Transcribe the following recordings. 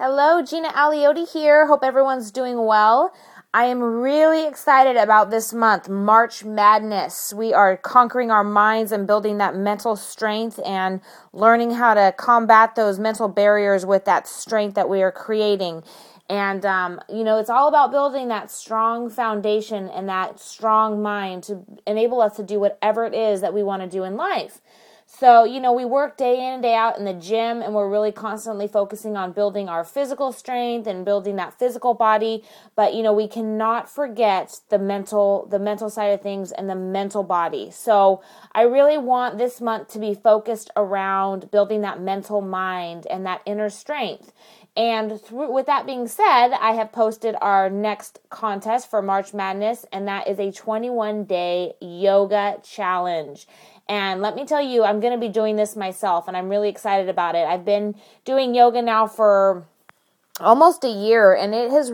Hello, Gina Aliotti here. Hope everyone's doing well. I am really excited about this month, March Madness. We are conquering our minds and building that mental strength and learning how to combat those mental barriers with that strength that we are creating. And, it's all about building that strong foundation and that strong mind to enable us to do whatever it is that we want to do in life. So, we work day in and day out in the gym, and we're really constantly focusing on building our physical strength and building that physical body. But, we cannot forget the mental side of things and the mental body. So I really want this month to be focused around building that mental mind and that inner strength. And with that being said, I have posted our next contest for March Madness, and that is a 21-day yoga challenge. And let me tell you, I'm going to be doing this myself, and I'm really excited about it. I've been doing yoga now for almost a year, and it's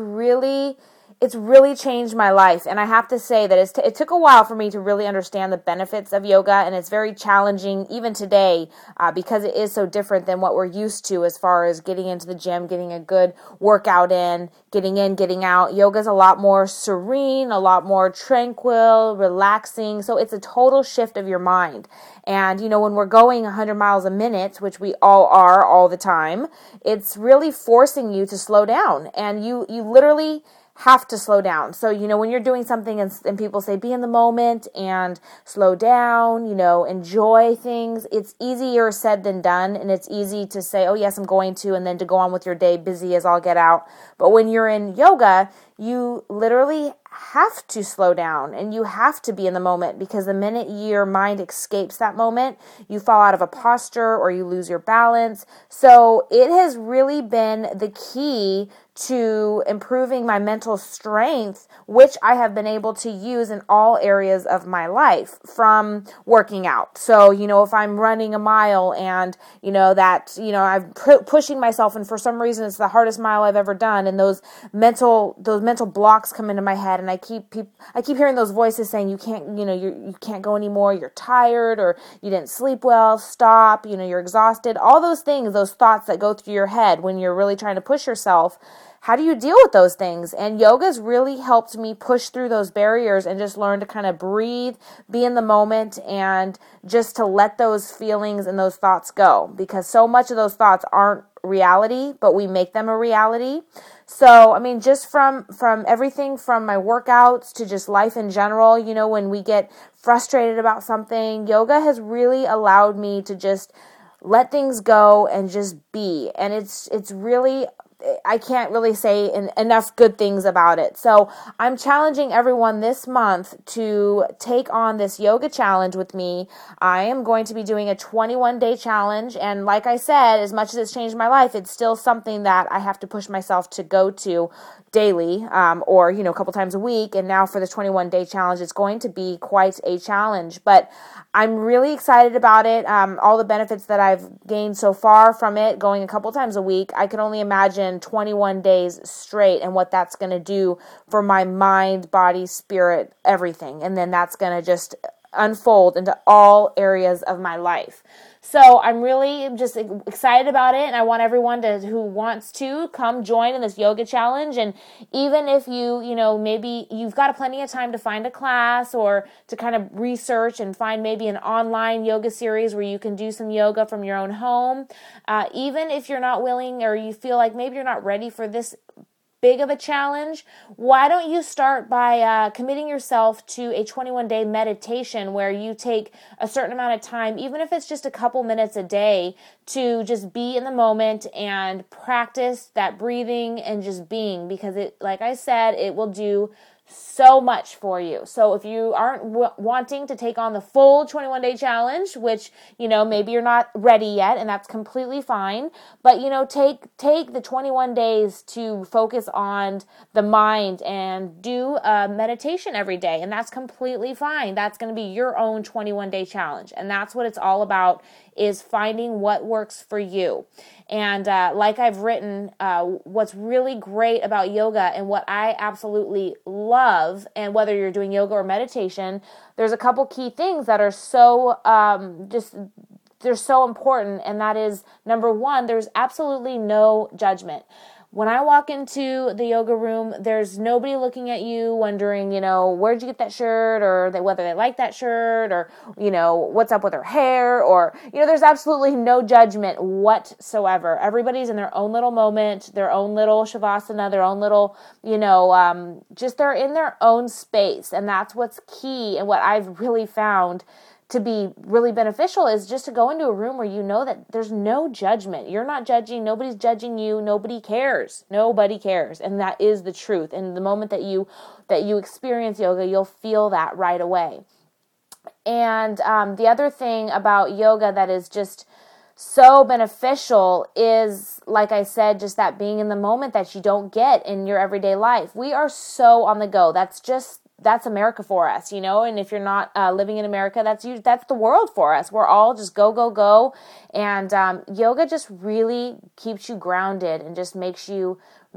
really changed my life. And I have to say that it took a while for me to really understand the benefits of yoga, and it's very challenging even today because it is so different than what we're used to as far as getting into the gym, getting a good workout in, getting out. Yoga is a lot more serene, a lot more tranquil, relaxing. So it's a total shift of your mind. And, when we're going 100 miles a minute, which we all are all the time, it's really forcing you to slow down. And you literally have to slow down. So, when you're doing something and people say, be in the moment and slow down, enjoy things, it's easier said than done. And it's easy to say, oh yes, I'm going to, and then to go on with your day busy as all get out. But when you're in yoga, you literally have to slow down and you have to be in the moment, because the minute your mind escapes that moment, you fall out of a posture or you lose your balance. So it has really been the key to improving my mental strength, which I have been able to use in all areas of my life, from working out. So, if I'm running a mile and, I'm pushing myself, and for some reason it's the hardest mile I've ever done, and those mental blocks come into my head, and I keep hearing those voices saying, you can't go anymore, you're tired, or you didn't sleep well, stop, you're exhausted, all those things, those thoughts that go through your head when you're really trying to push yourself. How do you deal with those things? And yoga's really helped me push through those barriers and just learn to kind of breathe, be in the moment, and just to let those feelings and those thoughts go, because so much of those thoughts aren't reality, but we make them a reality. So, just from everything from my workouts to just life in general, when we get frustrated about something, yoga has really allowed me to just let things go and just be. And it's really, I can't really say enough good things about it. So I'm challenging everyone this month to take on this yoga challenge with me. I am going to be doing a 21-day challenge. And like I said, as much as it's changed my life, it's still something that I have to push myself to go to daily, or, a couple times a week. And now for the 21-day challenge, it's going to be quite a challenge, but I'm really excited about it. All the benefits that I've gained so far from it, going a couple times a week, I can only imagine 21 days straight and what that's going to do for my mind, body, spirit, everything. And then that's going to just unfold into all areas of my life. So I'm really just excited about it, and I want everyone who wants to come join in this yoga challenge. And even if maybe you've got plenty of time to find a class or to kind of research and find maybe an online yoga series where you can do some yoga from your own home. Even if you're not willing, or you feel like maybe you're not ready for this big of a challenge, why don't you start by committing yourself to a 21-day meditation where you take a certain amount of time, even if it's just a couple minutes a day, to just be in the moment and practice that breathing and just being, because it, like I said, it will do so much for you. So if you aren't wanting to take on the full 21-day challenge, which, maybe you're not ready yet, and that's completely fine, but, take the 21 days to focus on the mind and do a meditation every day, and that's completely fine. That's going to be your own 21-day challenge, and that's what it's all about, is finding what works for you. And like I've written, what's really great about yoga and what I absolutely love, and whether you're doing yoga or meditation, there's a couple key things that are so they're so important. And that is, number one, there's absolutely no judgment. When I walk into the yoga room, there's nobody looking at you wondering, where'd you get that shirt, or whether they like that shirt, or, what's up with her hair, or, there's absolutely no judgment whatsoever. Everybody's in their own little moment, their own little shavasana, their own little, just they're in their own space. And that's what's key. And what I've really found to be really beneficial is just to go into a room where you know that there's no judgment. You're not judging. Nobody's judging you. Nobody cares. Nobody cares. And that is the truth. And the moment that you experience yoga, you'll feel that right away. And the other thing about yoga that is just so beneficial is, like I said, just that being in the moment that you don't get in your everyday life. We are so on the go. That's America for us, and if you're not living in America, that's the world for us. We're all just go, go, go. And yoga just really keeps you grounded and just makes you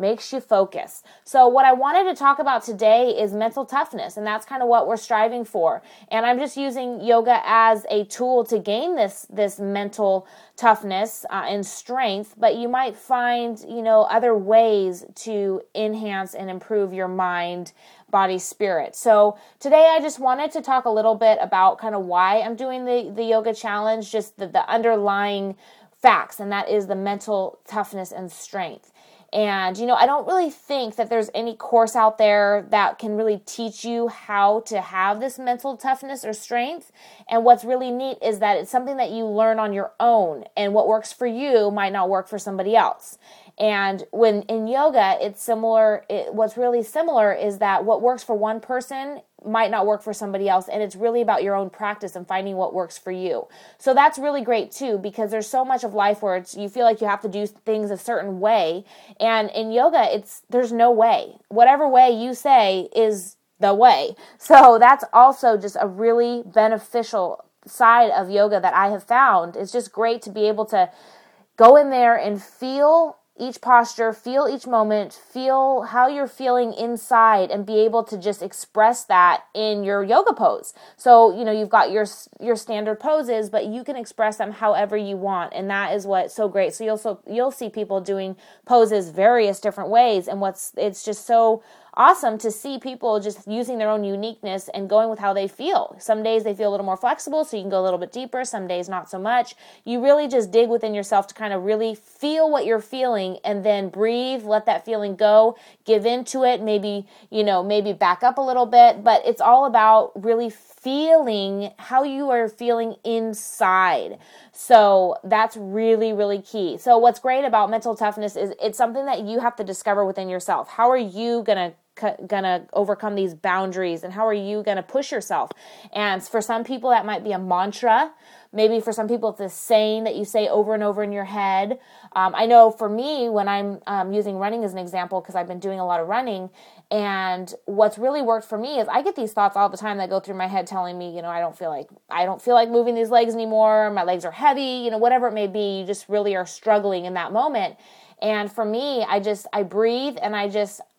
focus. So what I wanted to talk about today is mental toughness, and that's kind of what we're striving for. And I'm just using yoga as a tool to gain this mental toughness and strength, but you might find, other ways to enhance and improve your mind, body, spirit. So today I just wanted to talk a little bit about kind of why I'm doing the yoga challenge, just the underlying facts, and that is the mental toughness and strength. And, I don't really think that there's any course out there that can really teach you how to have this mental toughness or strength. And what's really neat is that it's something that you learn on your own, and what works for you might not work for somebody else. And when in yoga, it's similar. What's really similar is that what works for one person might not work for somebody else. And it's really about your own practice and finding what works for you. So that's really great too, because there's so much of life where you feel like you have to do things a certain way. And in yoga, there's no way. Whatever way you say is the way. So that's also just a really beneficial side of yoga that I have found. It's just great to be able to go in there and feel each posture, feel each moment, feel how you're feeling inside, and be able to just express that in your yoga pose. So, you've got your standard poses, but you can express them however you want. And that is what's so great. So you'll see people doing poses various different ways. And it's just so awesome to see people just using their own uniqueness and going with how they feel. Some days they feel a little more flexible, so you can go a little bit deeper. Some days not so much. You really just dig within yourself to kind of really feel what you're feeling, and then breathe, let that feeling go, give into it, maybe back up a little bit. But it's all about really feeling how you are feeling inside. So that's really, really key. So what's great about mental toughness is it's something that you have to discover within yourself. How are you gonna overcome these boundaries, and how are you gonna push yourself? And for some people that might be a mantra. Maybe for some people it's a saying that you say over and over in your head. I know for me, when I'm using running as an example, because I've been doing a lot of running, and what's really worked for me is I get these thoughts all the time that go through my head telling me, I don't feel like moving these legs anymore. My legs are heavy, whatever it may be. You just really are struggling in that moment. And for me, I breathe, and I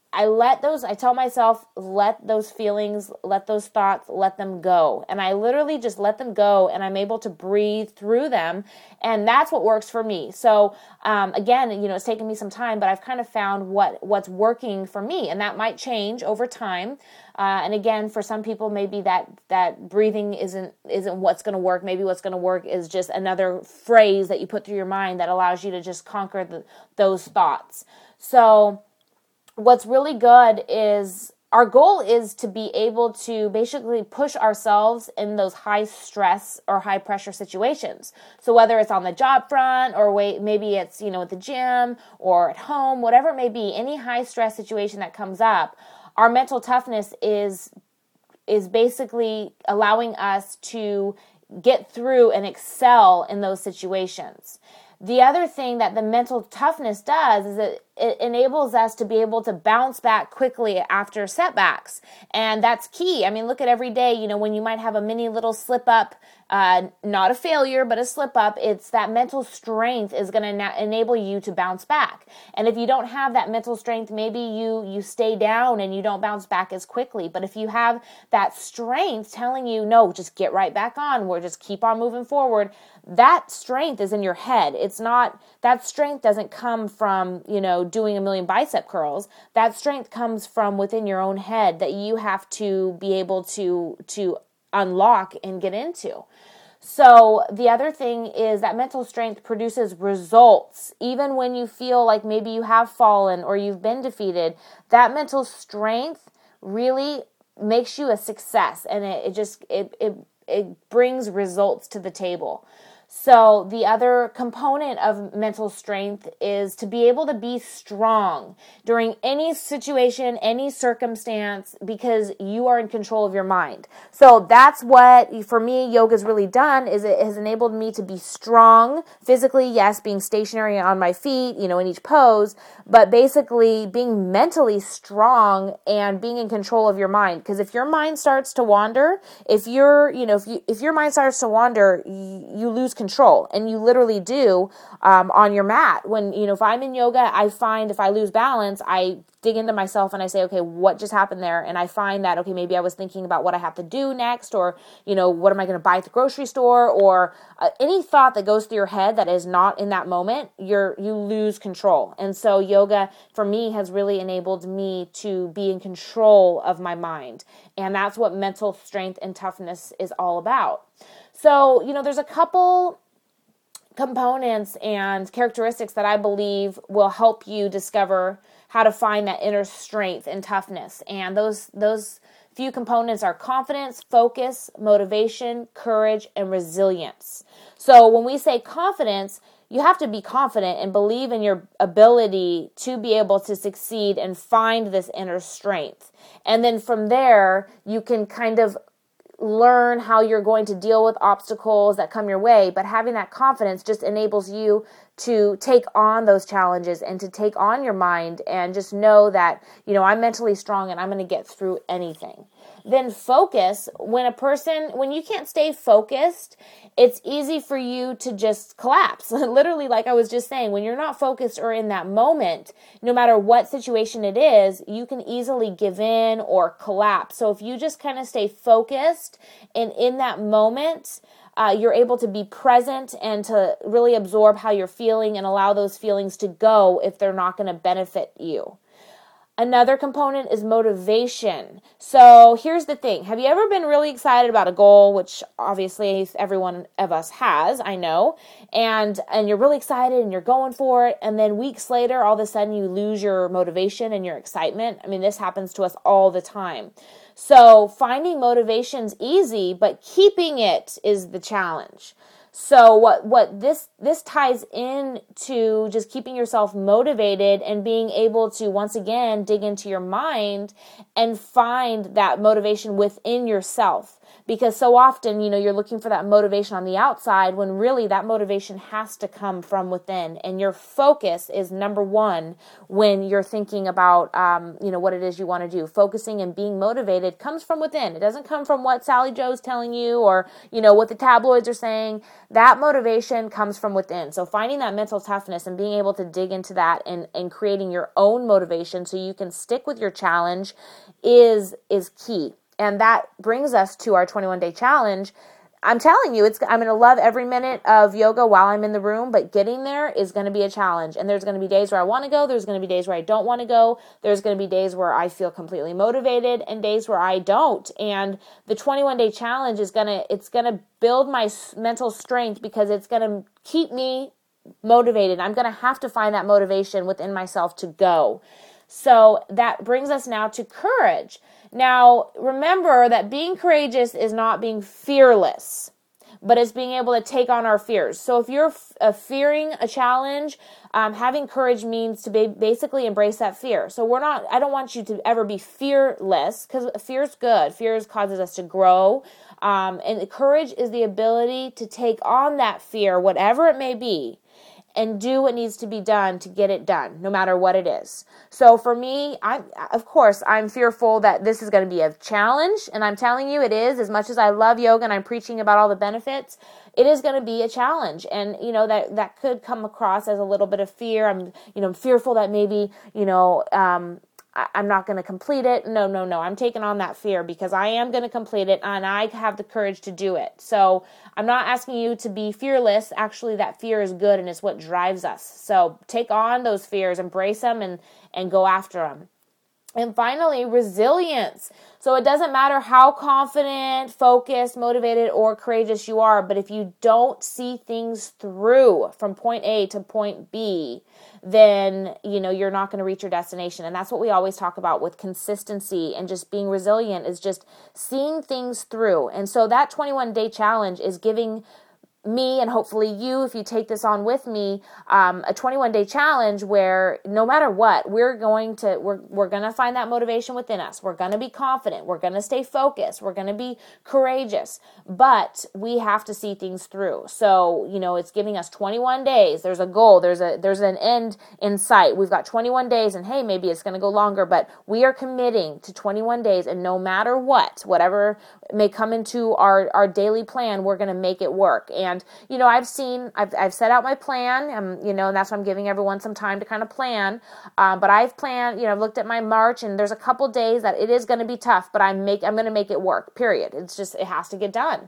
tell myself, let those feelings, let those thoughts, let them go. And I literally just let them go, and I'm able to breathe through them. And that's what works for me. So, again, it's taken me some time, but I've kind of found what's working for me, and that might change over time. And again, for some people, maybe that breathing isn't what's going to work. Maybe what's going to work is just another phrase that you put through your mind that allows you to just conquer those thoughts. So, what's really good is our goal is to be able to basically push ourselves in those high stress or high pressure situations. So whether it's on the job front, or maybe it's, at the gym or at home, whatever it may be, any high stress situation that comes up, our mental toughness is basically allowing us to get through and excel in those situations. The other thing that the mental toughness does is it enables us to be able to bounce back quickly after setbacks. And that's key. I mean, look at every day, when you might have a mini little slip up, not a failure, but a slip up, it's that mental strength is going to enable you to bounce back. And if you don't have that mental strength, maybe you stay down and you don't bounce back as quickly. But if you have that strength telling you, no, just get right back on, just keep on moving forward, that strength is in your head. It's not, that strength doesn't come from, doing a million bicep curls. That strength comes from within your own head that you have to be able to unlock and get into. So the other thing is that mental strength produces results. Even when you feel like maybe you have fallen or you've been defeated, that mental strength really makes you a success, and it brings results to the table. So the other component of mental strength is to be able to be strong during any situation, any circumstance, because you are in control of your mind. So that's what, for me, yoga's really done, is it has enabled me to be strong physically, yes, being stationary on my feet, in each pose, but basically being mentally strong and being in control of your mind. Because if your mind starts to wander, if your mind starts to wander, you lose control, and you literally do on your mat. When, if I'm in yoga, I find if I lose balance, I dig into myself and I say, okay, what just happened there? And I find that, okay, maybe I was thinking about what I have to do next, or, what am I going to buy at the grocery store, or any thought that goes through your head that is not in that moment, you lose control. And so yoga, for me, has really enabled me to be in control of my mind. And that's what mental strength and toughness is all about. So, there's a couple components and characteristics that I believe will help you discover how to find that inner strength and toughness. And those few components are confidence, focus, motivation, courage, and resilience. So when we say confidence, you have to be confident and believe in your ability to be able to succeed and find this inner strength. And then from there, you can kind of learn how you're going to deal with obstacles that come your way, but having that confidence just enables you to take on those challenges and to take on your mind and just know that, I'm mentally strong and I'm going to get through anything. Then focus, when you can't stay focused, it's easy for you to just collapse. Literally, like I was just saying, when you're not focused or in that moment, no matter what situation it is, you can easily give in or collapse. So if you just kind of stay focused and in that moment, you're able to be present and to really absorb how you're feeling and allow those feelings to go if they're not going to benefit you. Another component is motivation. So here's the thing. Have you ever been really excited about a goal, which obviously every one of us has, I know, and you're really excited and you're going for it, and then weeks later, all of a sudden you lose your motivation and your excitement? I mean, this happens to us all the time. So finding motivation's easy, but keeping it is the challenge. So what this ties into just keeping yourself motivated and being able to, once again, dig into your mind and find that motivation within yourself. Because so often, you're looking for that motivation on the outside when really that motivation has to come from within. And your focus is number one when you're thinking about, what it is you want to do. Focusing and being motivated comes from within. It doesn't come from what Sally Joe's telling you or, what the tabloids are saying. That motivation comes from within. So finding that mental toughness and being able to dig into that and creating your own motivation so you can stick with your challenge is key. And that brings us to our 21-day challenge. I'm telling you, I'm going to love every minute of yoga while I'm in the room, but getting there is going to be a challenge. And there's going to be days where I want to go. There's going to be days where I don't want to go. There's going to be days where I feel completely motivated and days where I don't. And the 21-day challenge it's going to build my mental strength because it's going to keep me motivated. I'm going to have to find that motivation within myself to go. So that brings us now to courage. Now, remember that being courageous is not being fearless, but it's being able to take on our fears. So if you're fearing a challenge, having courage means to basically embrace that fear. So I don't want you to ever be fearless, because fear is good. Fear causes us to grow. And courage is the ability to take on that fear, whatever it may be, and do what needs to be done to get it done, no matter what it is. So for me, I'm fearful that this is going to be a challenge, and I'm telling you it is. As much as I love yoga and I'm preaching about all the benefits, it is going to be a challenge. And, that could come across as a little bit of fear. I'm fearful that maybe, I'm not going to complete it. No. I'm taking on that fear because I am going to complete it and I have the courage to do it. So I'm not asking you to be fearless. Actually, that fear is good and it's what drives us. So take on those fears, embrace them, and go after them. And finally, resilience. So it doesn't matter how confident, focused, motivated, or courageous you are, but if you don't see things through from point A to point B, then, you're not going to reach your destination. And that's what we always talk about with consistency and just being resilient, is just seeing things through. And so that 21-day challenge is giving me, and hopefully you, if you take this on with me, a 21-day challenge where no matter what, we're going to find that motivation within us. We're going to be confident. We're going to stay focused. We're going to be courageous, but we have to see things through. So, it's giving us 21 days. There's a goal. There's an end in sight. We've got 21 days, and hey, maybe it's going to go longer, but we are committing to 21 days, and no matter whatever may come into our daily plan, we're going to make it work. And I've set out my plan, and that's why I'm giving everyone some time to kind of plan. But I've planned, I've looked at my March, and there's a couple days that it is going to be tough, but I'm going to make it work, period. It's just, it has to get done.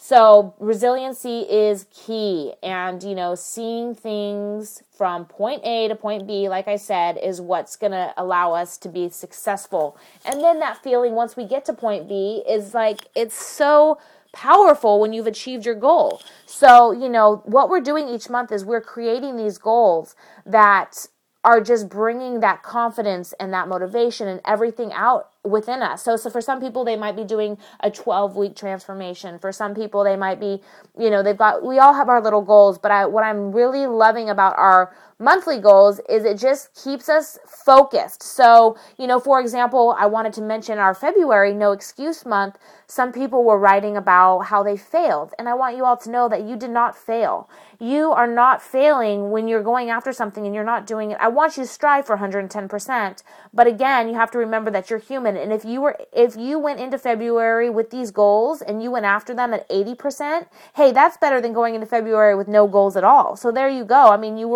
So resiliency is key. And, seeing things from point A to point B, like I said, is what's going to allow us to be successful. And then that feeling once we get to point B is like, it's so powerful when you've achieved your goal. So, what we're doing each month is we're creating these goals that are just bringing that confidence and that motivation and everything out within us. So for some people, they might be doing a 12-week transformation. For some people, they might be, we all have our little goals, but what I'm really loving about our monthly goals is it just keeps us focused. So, for example, I wanted to mention our February No Excuse Month. Some people were writing about how they failed. And I want you all to know that you did not fail. You are not failing when you're going after something and you're not doing it. I want you to strive for 110%. But again, you have to remember that you're human. And if you went into February with these goals and you went after them at 80%, hey, that's better than going into February with no goals at all. So there you go. I mean, you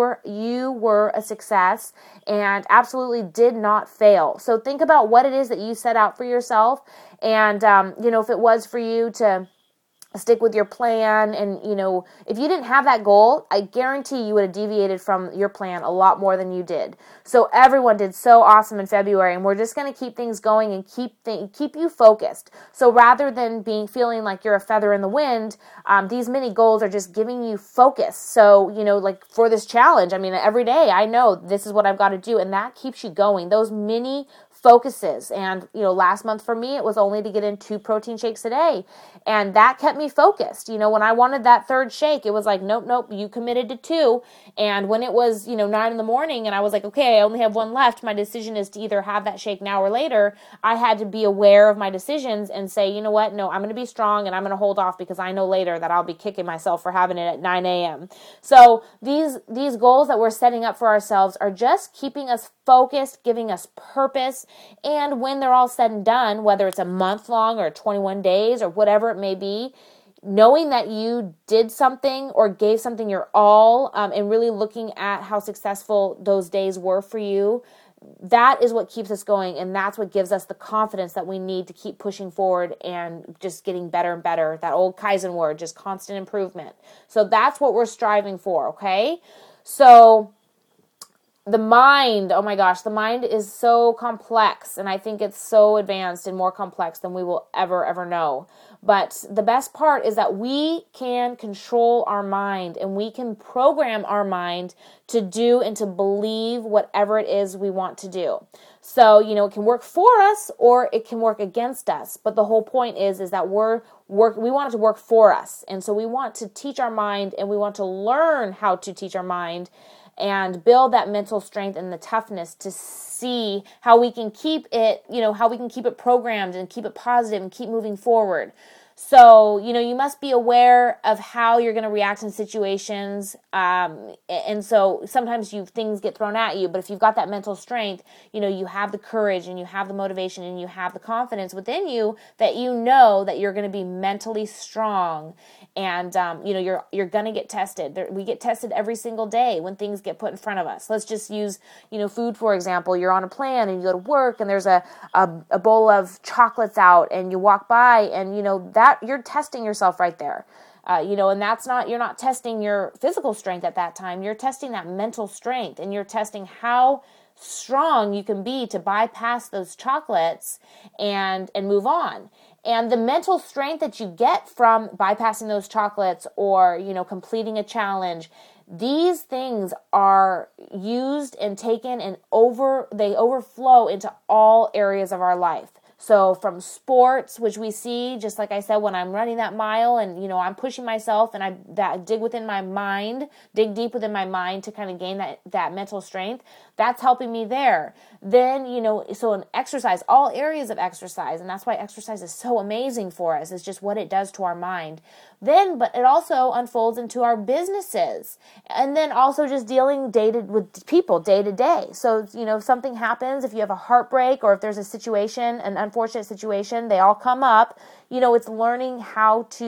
were a success and absolutely did not fail. So think about what it is that you set out for yourself. And, if it was for you to stick with your plan and, if you didn't have that goal, I guarantee you would have deviated from your plan a lot more than you did. So everyone did so awesome in February, and we're just going to keep things going and keep you focused. So rather than feeling like you're a feather in the wind, these mini goals are just giving you focus. So, like for this challenge, I mean, every day I know this is what I've got to do, and that keeps you going. Those mini focuses. And, last month for me, it was only to get in 2 protein shakes a day. And that kept me focused. When I wanted that third shake, it was like, nope, you committed to 2. And when it was, 9 in the morning and I was like, okay, I only have 1 left. My decision is to either have that shake now or later. I had to be aware of my decisions and say, you know what? No, I'm going to be strong and I'm going to hold off because I know later that I'll be kicking myself for having it at 9 a.m. So these goals that we're setting up for ourselves are just keeping us focused, giving us purpose. And when they're all said and done, whether it's a month long or 21 days or whatever it may be, knowing that you did something or gave something your all, and really looking at how successful those days were for you, that is what keeps us going. And that's what gives us the confidence that we need to keep pushing forward and just getting better and better. That old Kaizen word, just constant improvement. So that's what we're striving for, okay? So the mind, oh my gosh, the mind is so complex, and I think it's so advanced and more complex than we will ever know. But the best part is that we can control our mind, and we can program our mind to do and to believe whatever it is we want to do. So, it can work for us or it can work against us. But the whole point is that we want it to work for us. And so we want to teach our mind, and we want to learn how to teach our mind and build that mental strength and the toughness to see how we can keep it, how we can keep it programmed and keep it positive and keep moving forward. So, you must be aware of how you're going to react in situations. And so sometimes things get thrown at you, but if you've got that mental strength, you have the courage and you have the motivation and you have the confidence within you that that you're going to be mentally strong. And, you're going to get tested. We get tested every single day when things get put in front of us. Let's just use, food, for example. You're on a plan and you go to work and there's a bowl of chocolates out and you walk by and, that you're testing yourself right there. And you're not testing your physical strength at that time. You're testing that mental strength and you're testing how strong you can be to bypass those chocolates and move on. And the mental strength that you get from bypassing those chocolates or, completing a challenge, these things are used and taken and they overflow into all areas of our life. So from sports, which we see, just like I said, when I'm running that mile and, I'm pushing myself and I dig deep within my mind to kind of gain that mental strength, that's helping me there. Then, so in exercise, all areas of exercise, and that's why exercise is so amazing for us, is just what it does to our mind. But it also unfolds into our businesses. And then also just dealing with people day to day. So, if something happens, if you have a heartbreak or if there's an unfortunate situation, they all come up. It's learning how to